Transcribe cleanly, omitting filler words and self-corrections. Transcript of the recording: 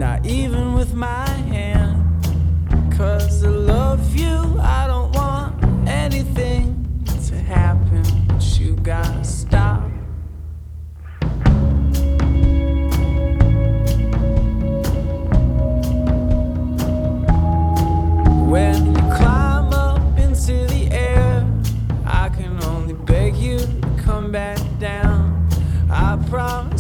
not even with my hand. 'Cause I love you, I don't want anything to happen, but you gotta stop. When you climb up into the air, I can only beg you to come back down. I promise